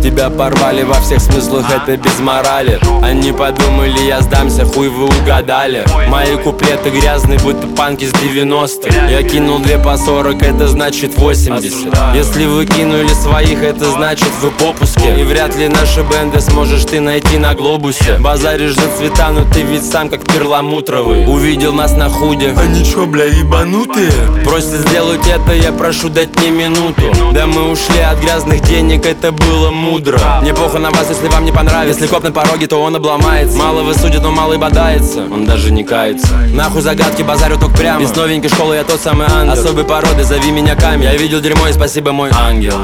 Тебя порвали во всех смыслах, это без морали. Они подумали, я сдамся, хуй вы угадали. Мои куплеты грязные, будто панки с 90-х. Я кинул 2 по 40, это значит 80. Если вы кинули своих, это значит вы в попуске. И вряд ли наши бенды сможешь ты найти на глобусе. Базаришь за цвета, но ты ведь сам как перламутровый. Увидел нас на худе, они чё, бля, ебанутые? Просят сделать это, я прошу дать мне минуту. Да мы ушли от грязных денег, это было мудро. Мне похуй на вас, если вам не понравится. Если коп на пороге, то он обломается. Малого судит, но малый бодается, он даже не кается. Нахуй загадки, базарю только прямо. Из новенькой школы я тот самый ангел. Особой породы, зови меня Камень. Я видел дерьмо и спасибо, мой ангел.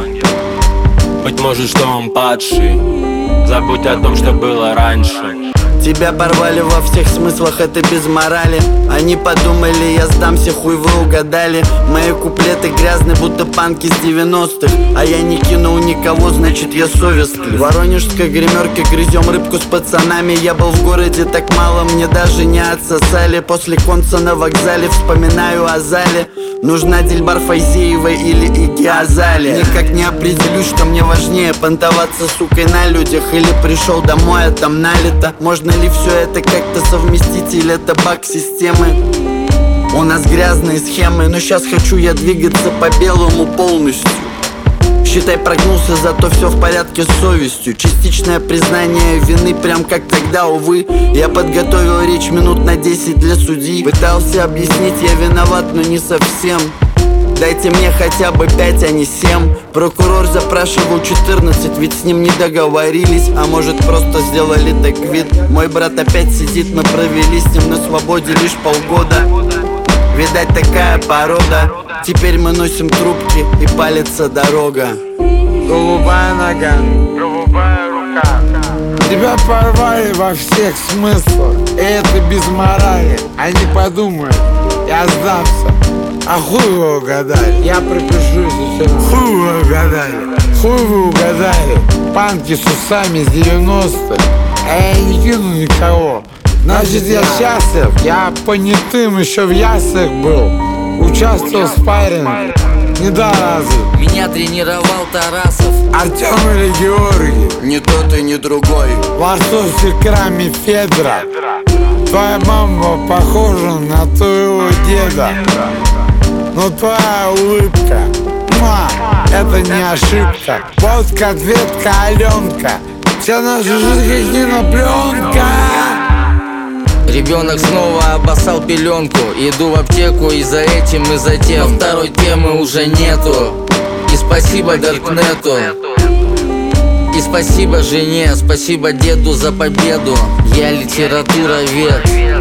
Быть может, что он падший. Забудь о том, что было раньше. Тебя порвали во всех смыслах, это без морали. Они подумали, я сдамся, хуй вы угадали. Мои куплеты грязные, будто панки с 90-х. А я не кинул никого, значит я совестный. В воронежской гримерке грызем рыбку с пацанами. Я был в городе так мало, мне даже не отсосали. После конца на вокзале вспоминаю о зале. Нужна Дильбар Файзеева или Игги Азалия. Никак не определюсь, что мне важнее: понтоваться сукой на людях или пришел домой, а там налито. Можно ли все это как-то совместить, или это баг системы? У нас грязные схемы, но сейчас хочу я двигаться по белому полностью. Считай, прогнулся, зато все в порядке с совестью. Частичное признание вины, прям как тогда, увы. Я подготовил речь минут на 10 для судьи. Пытался объяснить, я виноват, но не совсем. Дайте мне хотя бы 5, а не 7. Прокурор запрашивал 14, ведь с ним не договорились. А может просто сделали так вид. Мой брат опять сидит, мы провели с ним на свободе лишь полгода. Видать, такая порода. Теперь мы носим трубки и палится дорога. Голубая нога, голубая рука. Тебя порвали во всех смыслах, и это без морали. Они подумают, я сдамся, а хуй вы угадали. Я пропишу сейчас. Хуй вы угадали, хуй вы угадали. Панки с усами с 90-х, а я не кину никого. Значит, я счастлив, я понятым еще в яслях был. Участвовал в спарринге, не до разу. Меня тренировал Тарасов, Артем или Георгий, ни тот и ни другой. лосось и крами Федора. Твоя мама похожа на твоего деда. Но твоя улыбка, это не ошибка. Вот конфетка Аленка, вся наша жизнь как кинопленка. ребенок снова обоссал пеленку. Иду в аптеку и за этим, и за тем. Но второй темы уже нету. И спасибо Даркнету. И спасибо жене, спасибо деду за победу. Я литературовед.